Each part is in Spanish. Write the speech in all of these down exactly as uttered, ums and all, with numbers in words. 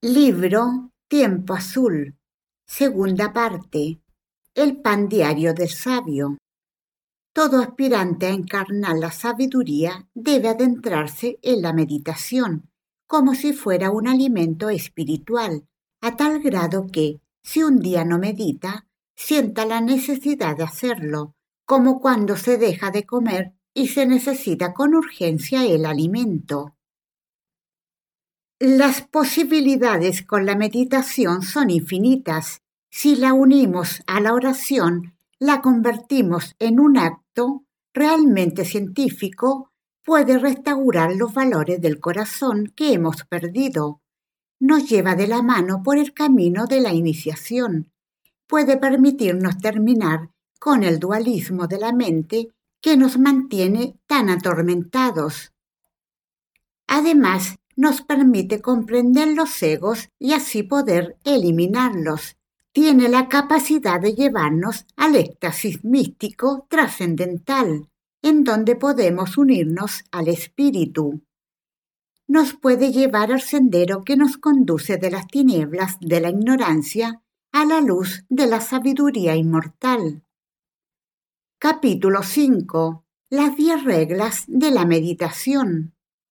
Libro Tiempo Azul, segunda parte. El pan diario del sabio. Todo aspirante a encarnar la sabiduría debe adentrarse en la meditación, como si fuera un alimento espiritual, a tal grado que, si un día no medita, sienta la necesidad de hacerlo, como cuando se deja de comer y se necesita con urgencia el alimento. Las posibilidades con la meditación son infinitas. Si la unimos a la oración, la convertimos en un acto realmente científico, puede restaurar los valores del corazón que hemos perdido. Nos lleva de la mano por el camino de la iniciación. Puede permitirnos terminar con el dualismo de la mente que nos mantiene tan atormentados. Además, nos permite comprender los egos y así poder eliminarlos. Tiene la capacidad de llevarnos al éxtasis místico trascendental, en donde podemos unirnos al espíritu. Nos puede llevar al sendero que nos conduce de las tinieblas de la ignorancia a la luz de la sabiduría inmortal. Capítulo cinco. Las diez reglas de la meditación.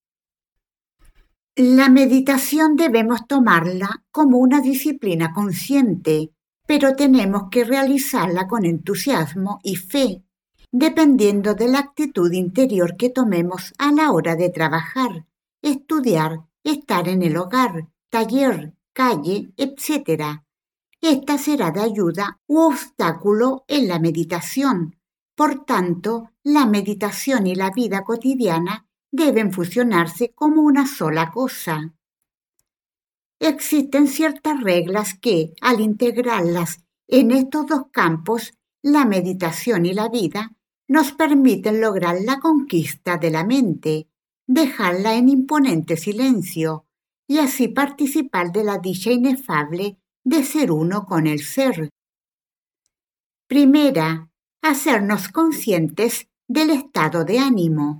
La meditación debemos tomarla como una disciplina consciente, pero tenemos que realizarla con entusiasmo y fe, dependiendo de la actitud interior que tomemos a la hora de trabajar, estudiar, estar en el hogar, taller, calle, etcétera. Esta será de ayuda u obstáculo en la meditación. Por tanto, la meditación y la vida cotidiana deben fusionarse como una sola cosa. Existen ciertas reglas que, al integrarlas en estos dos campos, la meditación y la vida, nos permiten lograr la conquista de la mente, dejarla en imponente silencio y así participar de la dicha inefable de ser uno con el ser. Primera, hacernos conscientes del estado de ánimo.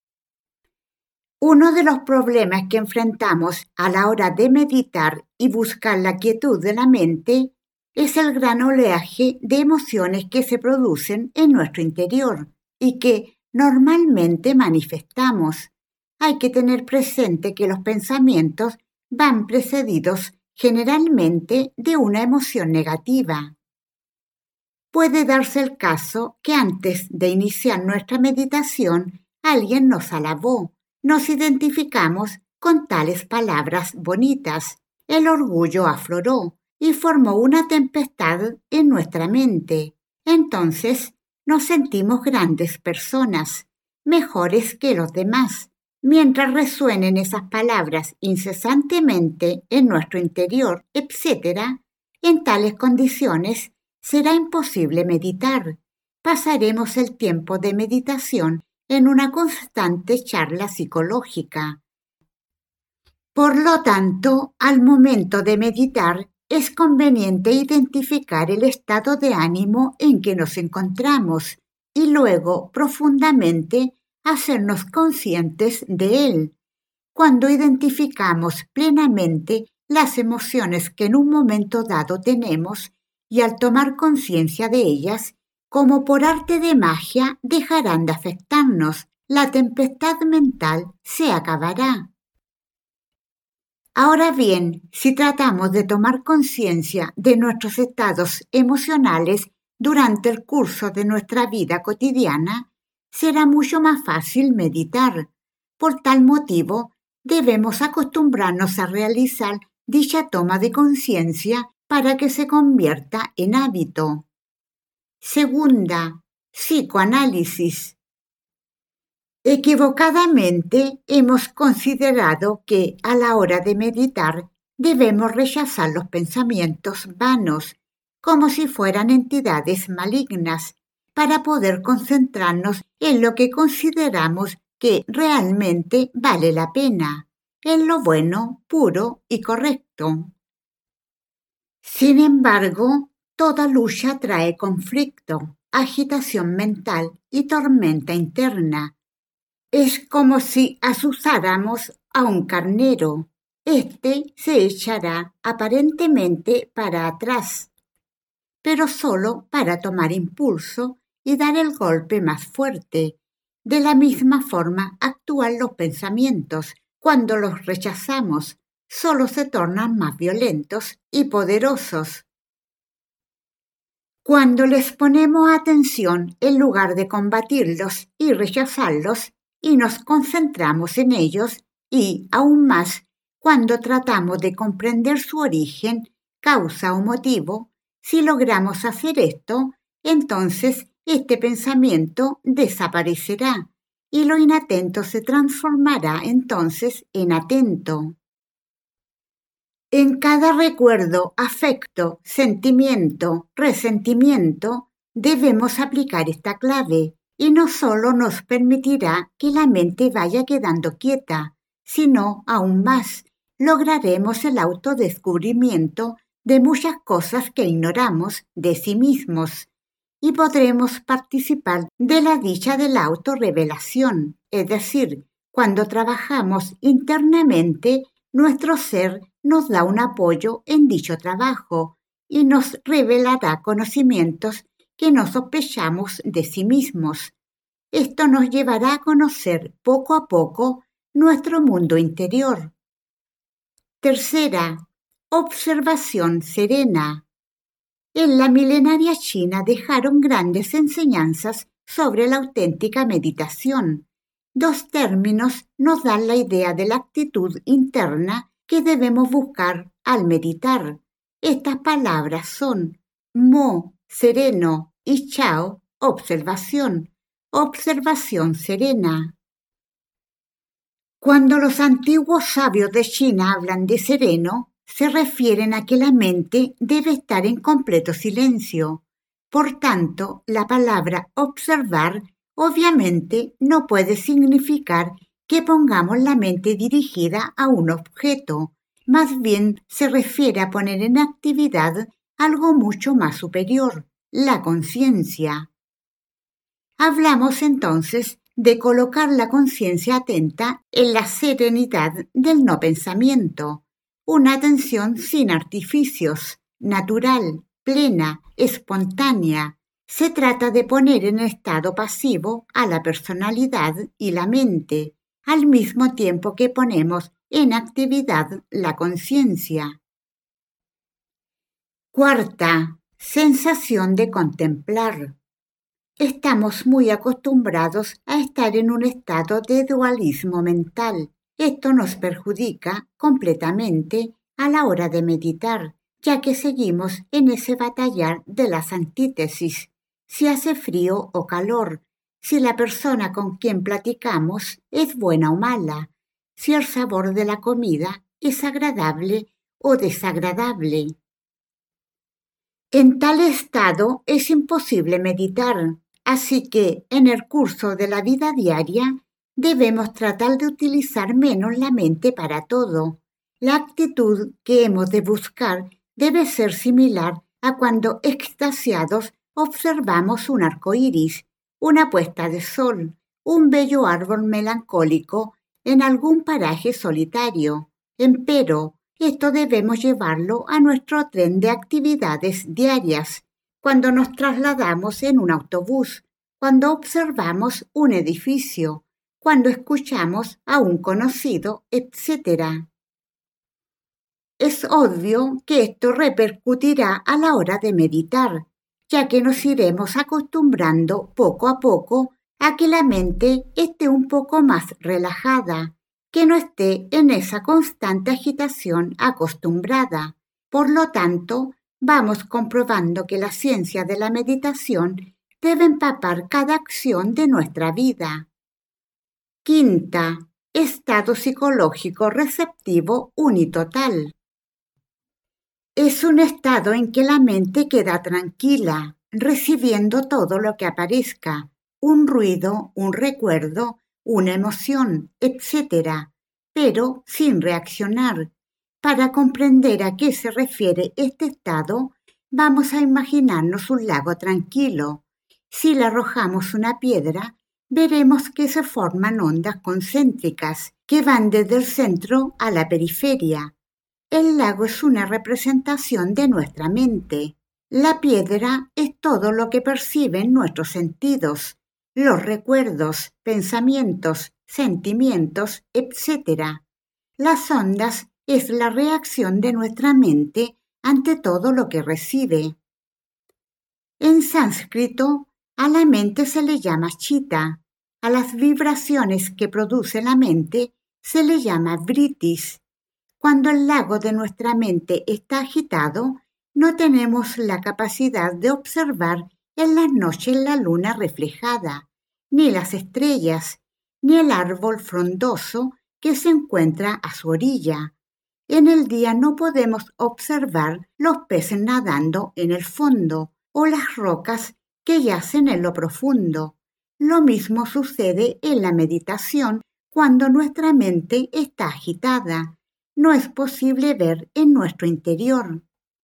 Uno de los problemas que enfrentamos a la hora de meditar y buscar la quietud de la mente es el gran oleaje de emociones que se producen en nuestro interior y que normalmente manifestamos. Hay que tener presente que los pensamientos van precedidos generalmente de una emoción negativa. Puede darse el caso que antes de iniciar nuestra meditación alguien nos alabó. Nos identificamos con tales palabras bonitas. El orgullo afloró y formó una tempestad en nuestra mente. Entonces nos sentimos grandes personas, mejores que los demás. Mientras resuenen esas palabras incesantemente en nuestro interior, etcétera, en tales condiciones será imposible meditar. Pasaremos el tiempo de meditación en una constante charla psicológica. Por lo tanto, al momento de meditar, es conveniente identificar el estado de ánimo en que nos encontramos y luego profundamente hacernos conscientes de él. Cuando identificamos plenamente las emociones que en un momento dado tenemos y al tomar conciencia de ellas, como por arte de magia, dejarán de afectarnos. La tempestad mental se acabará. Ahora bien, si tratamos de tomar conciencia de nuestros estados emocionales durante el curso de nuestra vida cotidiana, será mucho más fácil meditar. Por tal motivo, debemos acostumbrarnos a realizar dicha toma de conciencia para que se convierta en hábito. Segunda, psicoanálisis. Equivocadamente hemos considerado que a la hora de meditar debemos rechazar los pensamientos vanos, como si fueran entidades malignas, para poder concentrarnos en lo que consideramos que realmente vale la pena, en lo bueno, puro y correcto. Sin embargo, toda lucha trae conflicto, agitación mental y tormenta interna. Es como si azuzáramos a un carnero. Este se echará aparentemente para atrás, pero solo para tomar impulso y dar el golpe más fuerte. De la misma forma actúan los pensamientos. Cuando los rechazamos, solo se tornan más violentos y poderosos. Cuando les ponemos atención en lugar de combatirlos y rechazarlos, y nos concentramos en ellos, y aún más, cuando tratamos de comprender su origen, causa o motivo, si logramos hacer esto, entonces este pensamiento desaparecerá y lo inatento se transformará entonces en atento. En cada recuerdo, afecto, sentimiento, resentimiento, debemos aplicar esta clave y no solo nos permitirá que la mente vaya quedando quieta, sino aún más, lograremos el autodescubrimiento de muchas cosas que ignoramos de sí mismos y podremos participar de la dicha de la autorrevelación, es decir, cuando trabajamos internamente, nuestro ser nos da un apoyo en dicho trabajo y nos revelará conocimientos que no sospechamos de sí mismos. Esto nos llevará a conocer poco a poco nuestro mundo interior. Tercera, observación serena. En la milenaria China dejaron grandes enseñanzas sobre la auténtica meditación. Dos términos nos dan la idea de la actitud interna que debemos buscar al meditar. Estas palabras son mo, sereno, y chao, observación, observación serena. Cuando los antiguos sabios de China hablan de sereno, se refieren a que la mente debe estar en completo silencio. Por tanto, la palabra observar obviamente no puede significar que pongamos la mente dirigida a un objeto, más bien se refiere a poner en actividad algo mucho más superior, la conciencia. Hablamos entonces de colocar la conciencia atenta en la serenidad del no pensamiento, una atención sin artificios, natural, plena, espontánea. Se trata de poner en estado pasivo a la personalidad y la mente, al mismo tiempo que ponemos en actividad la conciencia. Cuarta, sensación de contemplar. Estamos muy acostumbrados a estar en un estado de dualismo mental. Esto nos perjudica completamente a la hora de meditar, ya que seguimos en ese batallar de las antítesis, si hace frío o calor, si la persona con quien platicamos es buena o mala, si el sabor de la comida es agradable o desagradable. En tal estado es imposible meditar, así que en el curso de la vida diaria debemos tratar de utilizar menos la mente para todo. La actitud que hemos de buscar debe ser similar a cuando extasiados observamos un arco iris, una puesta de sol, un bello árbol melancólico en algún paraje solitario. Empero, esto debemos llevarlo a nuestro tren de actividades diarias, cuando nos trasladamos en un autobús, cuando observamos un edificio, cuando escuchamos a un conocido, etcétera. Es obvio que esto repercutirá a la hora de meditar, ya que nos iremos acostumbrando poco a poco a que la mente esté un poco más relajada, que no esté en esa constante agitación acostumbrada. Por lo tanto, vamos comprobando que la ciencia de la meditación debe empapar cada acción de nuestra vida. Quinta, estado psicológico receptivo unitotal. Es un estado en que la mente queda tranquila, recibiendo todo lo que aparezca, un ruido, un recuerdo, una emoción, etcétera, pero sin reaccionar. Para comprender a qué se refiere este estado, vamos a imaginarnos un lago tranquilo. Si le arrojamos una piedra, veremos que se forman ondas concéntricas que van desde el centro a la periferia. El lago es una representación de nuestra mente. La piedra es todo lo que perciben nuestros sentidos, los recuerdos, pensamientos, sentimientos, etcétera. Las ondas es la reacción de nuestra mente ante todo lo que recibe. En sánscrito, a la mente se le llama chitta, a las vibraciones que produce la mente se le llama vrittis. Cuando el lago de nuestra mente está agitado, no tenemos la capacidad de observar en las noches la luna reflejada, ni las estrellas, ni el árbol frondoso que se encuentra a su orilla. En el día no podemos observar los peces nadando en el fondo o las rocas que yacen en lo profundo. Lo mismo sucede en la meditación cuando nuestra mente está agitada. No es posible ver en nuestro interior.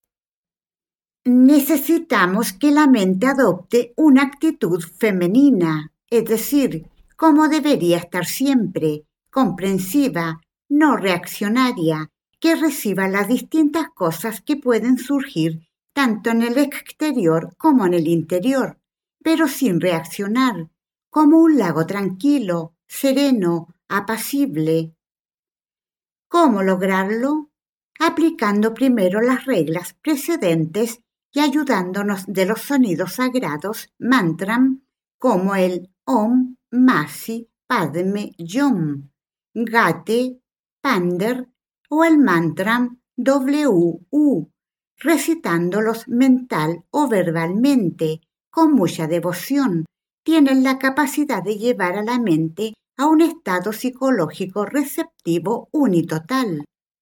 Necesitamos que la mente adopte una actitud femenina, es decir, como debería estar siempre, comprensiva, no reaccionaria, que reciba las distintas cosas que pueden surgir tanto en el exterior como en el interior, pero sin reaccionar, como un lago tranquilo, sereno, apacible. ¿Cómo lograrlo? Aplicando primero las reglas precedentes y ayudándonos de los sonidos sagrados mantram como el Om Masi Padme Yom, Gate, Pander o el mantram W U, recitándolos mental o verbalmente con mucha devoción. Tienen la capacidad de llevar a la mente a un estado psicológico receptivo unitotal.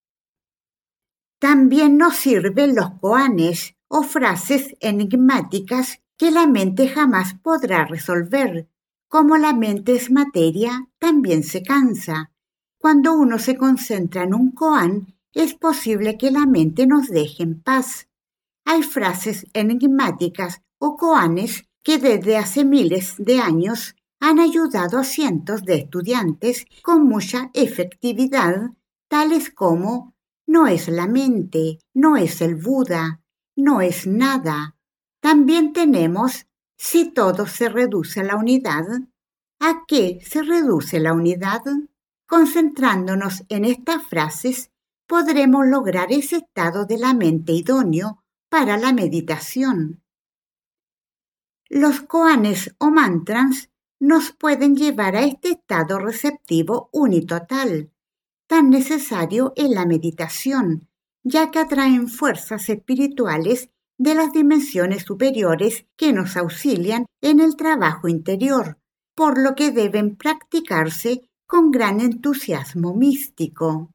También nos sirven los koanes o frases enigmáticas que la mente jamás podrá resolver. Como la mente es materia, también se cansa. Cuando uno se concentra en un koan, es posible que la mente nos deje en paz. Hay frases enigmáticas o koanes que desde hace miles de años han ayudado a cientos de estudiantes con mucha efectividad, tales como no es la mente, no es el Buda, no es nada. También tenemos si todo se reduce a la unidad. ¿A qué se reduce la unidad? Concentrándonos en estas frases, podremos lograr ese estado de la mente idóneo para la meditación. Los koanes o mantras nos pueden llevar a este estado receptivo unitotal, tan necesario en la meditación, ya que atraen fuerzas espirituales de las dimensiones superiores que nos auxilian en el trabajo interior, por lo que deben practicarse con gran entusiasmo místico.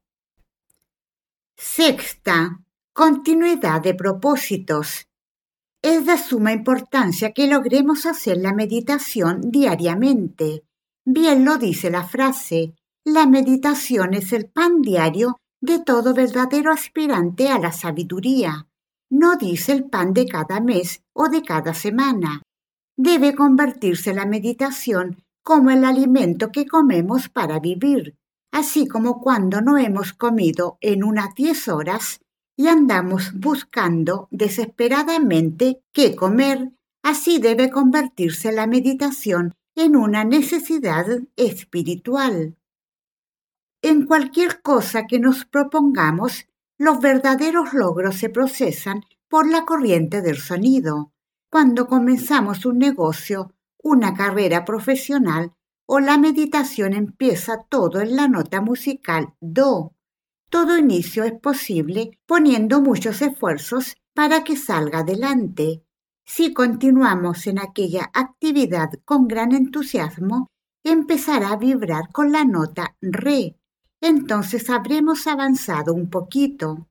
Sexta, continuidad de propósitos. Es de suma importancia que logremos hacer la meditación diariamente. Bien lo dice la frase, la meditación es el pan diario de todo verdadero aspirante a la sabiduría. No dice el pan de cada mes o de cada semana. Debe convertirse la meditación como el alimento que comemos para vivir, así como cuando no hemos comido en unas diez horas y andamos buscando desesperadamente qué comer, así debe convertirse la meditación en una necesidad espiritual. En cualquier cosa que nos propongamos, los verdaderos logros se procesan por la corriente del sonido. Cuando comenzamos un negocio, una carrera profesional o la meditación empieza todo en la nota musical do. Todo inicio es posible poniendo muchos esfuerzos para que salga adelante. Si continuamos en aquella actividad con gran entusiasmo, empezará a vibrar con la nota re. Entonces habremos avanzado un poquito.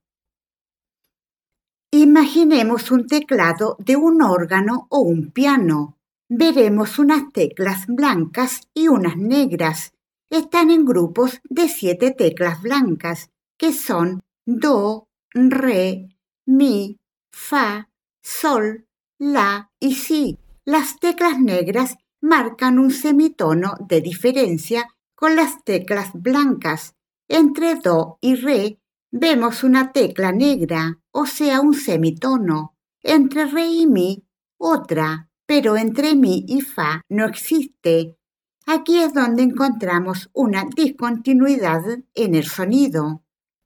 Imaginemos un teclado de un órgano o un piano. Veremos unas teclas blancas y unas negras. Están en grupos de siete teclas blancas, que son do, re, mi, fa, sol, la y si. Las teclas negras marcan un semitono de diferencia con las teclas blancas. Entre Do y Re vemos una tecla negra, o sea, un semitono. Entre Re y Mi, otra, pero entre Mi y Fa no existe. Aquí es donde encontramos una discontinuidad en el sonido.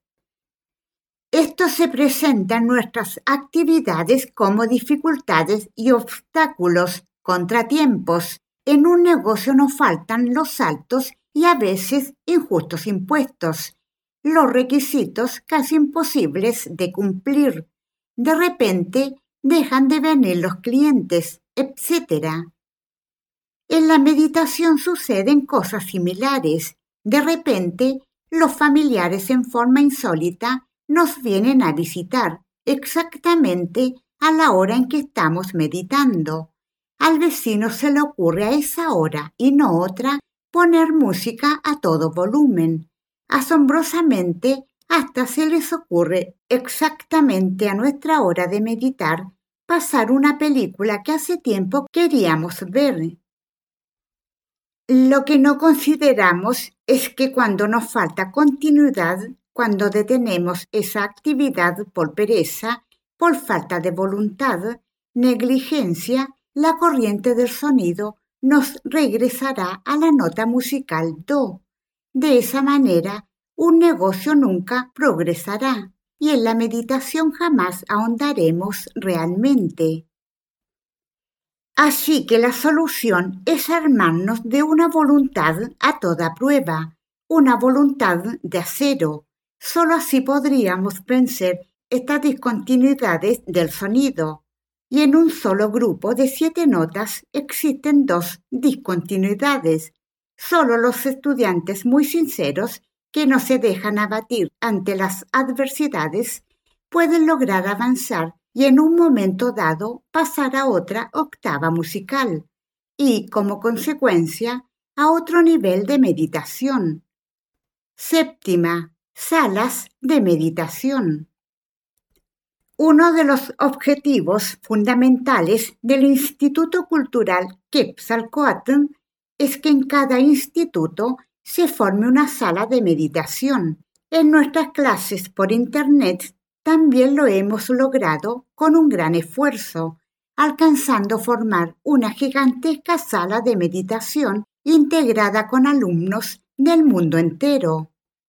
Esto se presenta en nuestras actividades como dificultades y obstáculos, contratiempos. En un negocio nos faltan los altos y a veces injustos impuestos, los requisitos casi imposibles de cumplir. De repente dejan de venir los clientes, etcétera. En la meditación suceden cosas similares. De repente, los familiares en forma insólita nos vienen a visitar exactamente a la hora en que estamos meditando. Al vecino se le ocurre a esa hora y no otra poner música a todo volumen. Asombrosamente, hasta se les ocurre exactamente a nuestra hora de meditar pasar una película que hace tiempo queríamos ver. Lo que no consideramos es que cuando nos falta continuidad, cuando detenemos esa actividad por pereza, por falta de voluntad, negligencia, la corriente del sonido nos regresará a la nota musical Do. De esa manera, un negocio nunca progresará y en la meditación jamás ahondaremos realmente. Así que la solución es armarnos de una voluntad a toda prueba, una voluntad de acero. Solo así podríamos vencer estas discontinuidades del sonido. Y en un solo grupo de siete notas existen dos discontinuidades. Solo los estudiantes muy sinceros, que no se dejan abatir ante las adversidades, pueden lograr avanzar y en un momento dado pasar a otra octava musical y, como consecuencia, a otro nivel de meditación. Séptima, salas de meditación. Uno de los objetivos fundamentales del Instituto Cultural Quetzalcóatl es que en cada instituto se forme una sala de meditación. En nuestras clases por Internet también lo hemos logrado con un gran esfuerzo, alcanzando formar una gigantesca sala de meditación integrada con alumnos del mundo entero.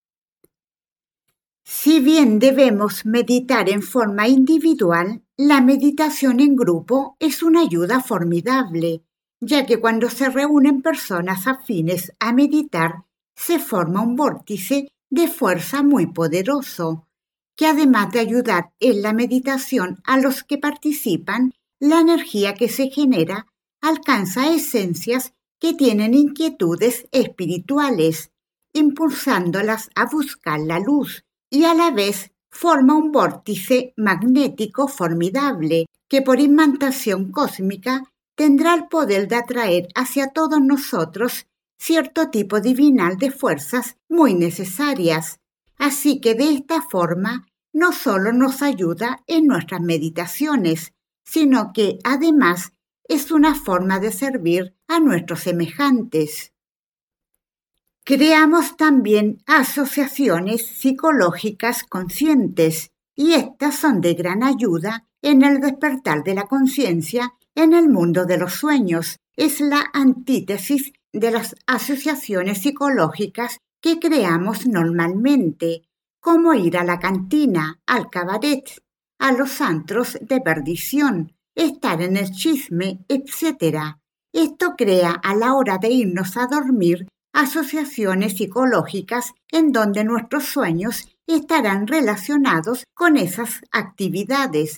Si bien debemos meditar en forma individual, la meditación en grupo es una ayuda formidable, ya que cuando se reúnen personas afines a meditar, se forma un vórtice de fuerza muy poderoso, que además de ayudar en la meditación a los que participan, la energía que se genera alcanza esencias que tienen inquietudes espirituales, impulsándolas a buscar la luz, y a la vez forma un vórtice magnético formidable que por imantación cósmica tendrá el poder de atraer hacia todos nosotros cierto tipo divinal de fuerzas muy necesarias. Así que de esta forma no solo nos ayuda en nuestras meditaciones, sino que además es una forma de servir a nuestros semejantes. Creamos también asociaciones psicológicas conscientes y estas son de gran ayuda en el despertar de la conciencia en el mundo de los sueños. Es la antítesis de las asociaciones psicológicas que creamos normalmente, como ir a la cantina, al cabaret, a los antros de perdición, estar en el chisme, etcétera. Esto crea a la hora de irnos a dormir asociaciones psicológicas en donde nuestros sueños estarán relacionados con esas actividades.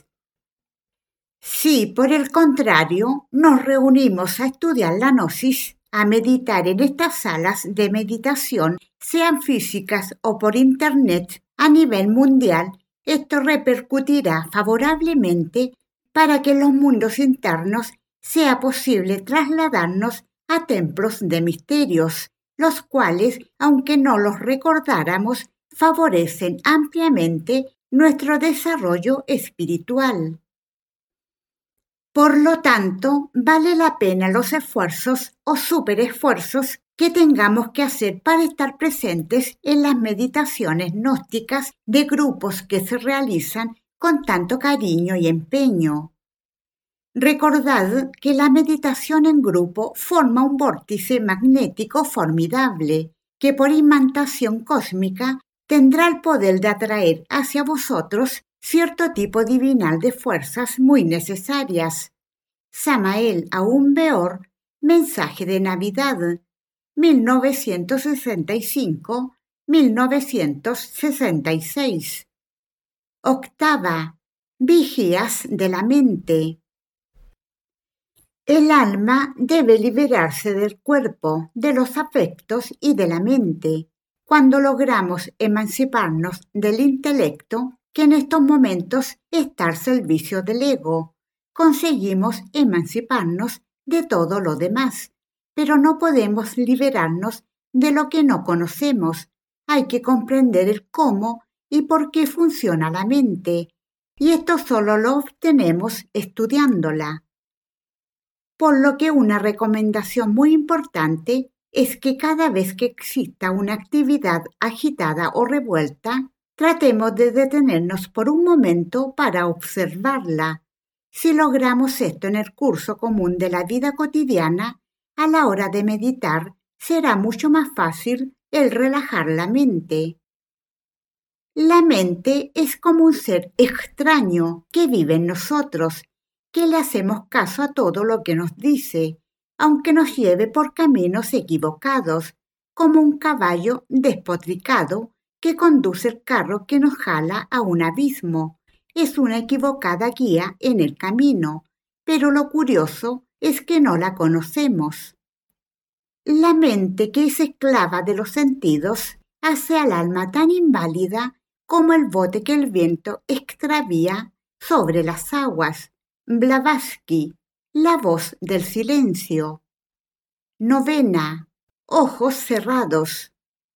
Si, por el contrario, nos reunimos a estudiar la gnosis, a meditar en estas salas de meditación, sean físicas o por Internet, a nivel mundial, esto repercutirá favorablemente para que en los mundos internos sea posible trasladarnos a templos de misterios, los cuales, aunque no los recordáramos, favorecen ampliamente nuestro desarrollo espiritual. Por lo tanto, vale la pena los esfuerzos o superesfuerzos que tengamos que hacer para estar presentes en las meditaciones gnósticas de grupos que se realizan con tanto cariño y empeño. Recordad que la meditación en grupo forma un vórtice magnético formidable que por imantación cósmica tendrá el poder de atraer hacia vosotros cierto tipo divinal de fuerzas muy necesarias. Samael Aún Weor, Mensaje de Navidad, mil novecientos sesenta y cinco a mil novecientos sesenta y seis. Octava. Vigías de la mente. El alma debe liberarse del cuerpo, de los afectos y de la mente. Cuando logramos emanciparnos del intelecto, que en estos momentos está al servicio del ego, conseguimos emanciparnos de todo lo demás, pero no podemos liberarnos de lo que no conocemos. Hay que comprender el cómo y por qué funciona la mente, y esto solo lo obtenemos estudiándola. Por lo que una recomendación muy importante es que cada vez que exista una actividad agitada o revuelta, tratemos de detenernos por un momento para observarla. Si logramos esto en el curso común de la vida cotidiana, a la hora de meditar será mucho más fácil el relajar la mente. La mente es como un ser extraño que vive en nosotros, que le hacemos caso a todo lo que nos dice, aunque nos lleve por caminos equivocados, como un caballo despotricado que conduce el carro que nos jala a un abismo. Es una equivocada guía en el camino, pero lo curioso es que no la conocemos. La mente, que es esclava de los sentidos, hace al alma tan inválida como el bote que el viento extravía sobre las aguas. Blavatsky, La voz del silencio. Novena. Ojos cerrados.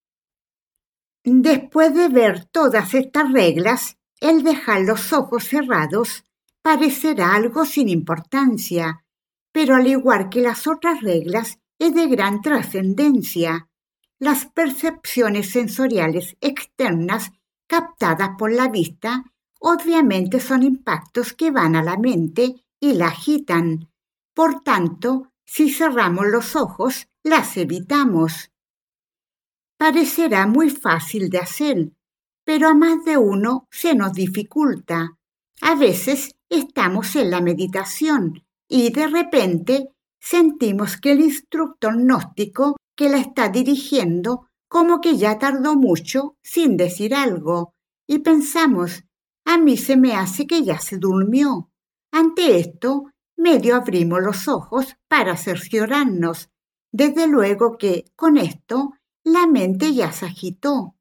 Después de ver todas estas reglas, el dejar los ojos cerrados parecerá algo sin importancia, pero al igual que las otras reglas, es de gran trascendencia. Las percepciones sensoriales externas captadas por la vista obviamente son impactos que van a la mente y la agitan. Por tanto, si cerramos los ojos, las evitamos. Parecerá muy fácil de hacer, pero a más de uno se nos dificulta. A veces estamos en la meditación y de repente sentimos que el instructor gnóstico que la está dirigiendo como que ya tardó mucho sin decir algo y pensamos, a mí se me hace que ya se durmió. Ante esto, medio abrimos los ojos para cerciorarnos. Desde luego que, con esto, la mente ya se agitó.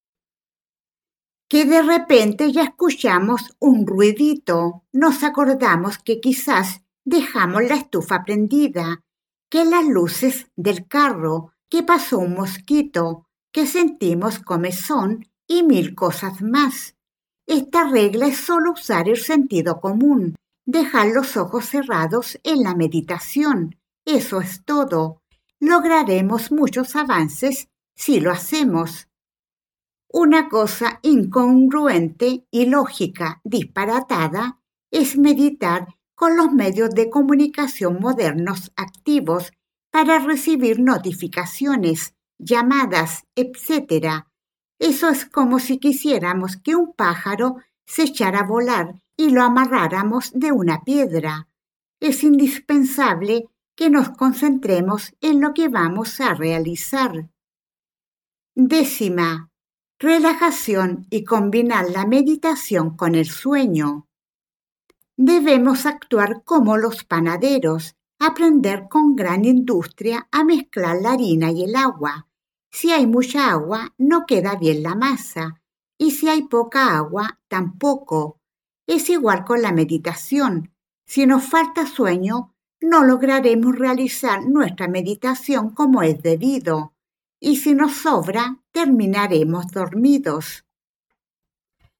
Que de repente ya escuchamos un ruidito. Nos acordamos que quizás dejamos la estufa prendida, que las luces del carro, que pasó un mosquito, que sentimos comezón y mil cosas más. Esta regla es solo usar el sentido común, dejar los ojos cerrados en la meditación. Eso es todo. Lograremos muchos avances si lo hacemos. Una cosa incongruente y lógica disparatada es meditar con los medios de comunicación modernos activos para recibir notificaciones, llamadas, etcétera. Eso es como si quisiéramos que un pájaro se echara a volar y lo amarráramos de una piedra. Es indispensable que nos concentremos en lo que vamos a realizar. Décima. Relajación y combinar la meditación con el sueño. Debemos actuar como los panaderos, aprender con gran industria a mezclar la harina y el agua. Si hay mucha agua, no queda bien la masa, y si hay poca agua, tampoco. Es igual con la meditación. Si nos falta sueño, no lograremos realizar nuestra meditación como es debido, y si nos sobra, terminaremos dormidos.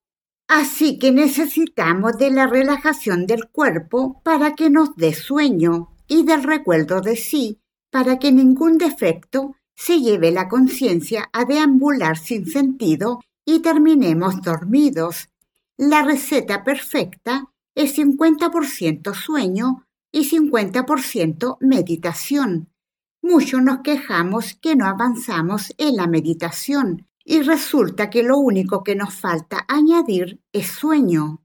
Así que necesitamos de la relajación del cuerpo para que nos dé sueño y del recuerdo de sí para que ningún defecto se lleve la conciencia a deambular sin sentido y terminemos dormidos. La receta perfecta es cincuenta por ciento sueño y cincuenta por ciento meditación. Muchos nos quejamos que no avanzamos en la meditación y resulta que lo único que nos falta añadir es sueño.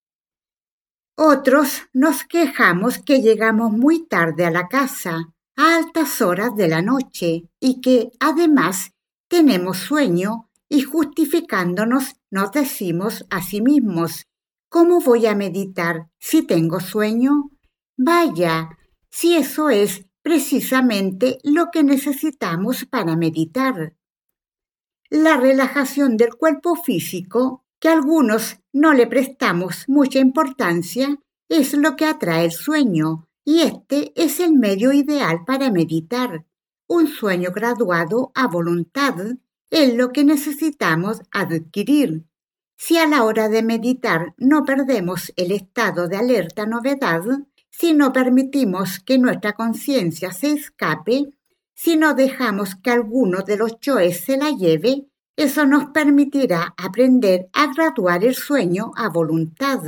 Otros nos quejamos que llegamos muy tarde a la casa, a altas horas de la noche, y que además tenemos sueño y justificándonos nos decimos a sí mismos, ¿cómo voy a meditar si tengo sueño? Vaya, si eso es precisamente lo que necesitamos para meditar. La relajación del cuerpo físico, que a algunos no le prestamos mucha importancia, es lo que atrae el sueño, y este es el medio ideal para meditar. Un sueño graduado a voluntad es lo que necesitamos adquirir. Si a la hora de meditar no perdemos el estado de alerta novedad, si no permitimos que nuestra conciencia se escape, si no dejamos que alguno de los yoes se la lleve, eso nos permitirá aprender a graduar el sueño a voluntad.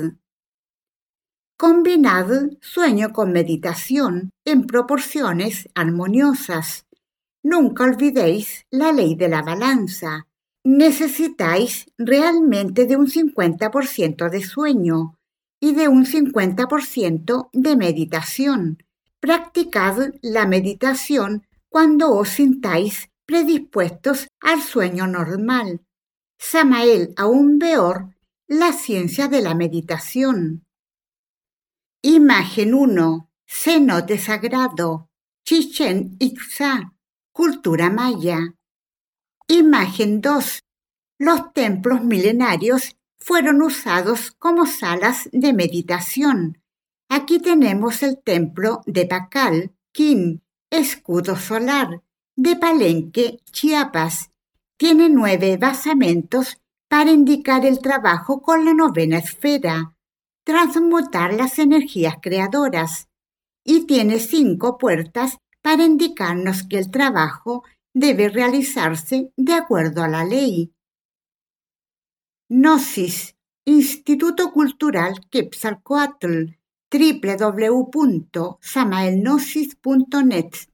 Combinad sueño con meditación en proporciones armoniosas. Nunca olvidéis la ley de la balanza. Necesitáis realmente de un cincuenta por ciento de sueño y de un cincuenta por ciento de meditación. Practicad la meditación cuando os sintáis predispuestos al sueño normal. Samael Aun Weor, La ciencia de la meditación. Imagen uno. Cenote sagrado. Chichén Itzá, cultura maya. Imagen dos. Los templos milenarios fueron usados como salas de meditación. Aquí tenemos el templo de Pacal, Quín, escudo solar, de Palenque, Chiapas. Tiene nueve basamentos para indicar el trabajo con la novena esfera, transmutar las energías creadoras, y tiene cinco puertas para indicarnos que el trabajo debe realizarse de acuerdo a la ley. Gnosis, Instituto Cultural Quetzalcóatl, doble u doble u doble u punto samaelgnosis punto net.